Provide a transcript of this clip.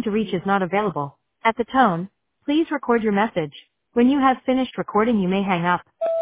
to reach is not available. At the tone, please record your message. When you have finished recording, you may hang up.